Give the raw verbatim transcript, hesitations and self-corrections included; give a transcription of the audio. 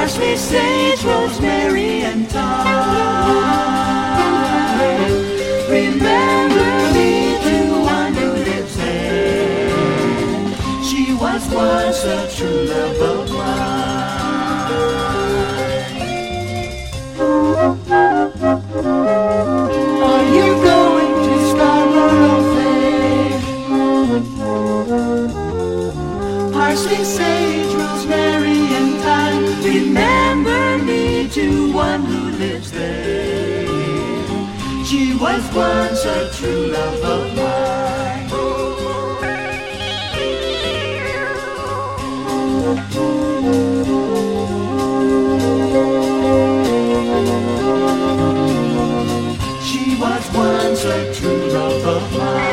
parsley, sage, rosemary, and thyme. Remember me to one who lives there. She was once a true love of mine. Are you going to Scarborough Fair? Parsley, sage, rosemary, and thyme. Remember me to one who lives there. She was once a true love of mine. She was once a true love of mine.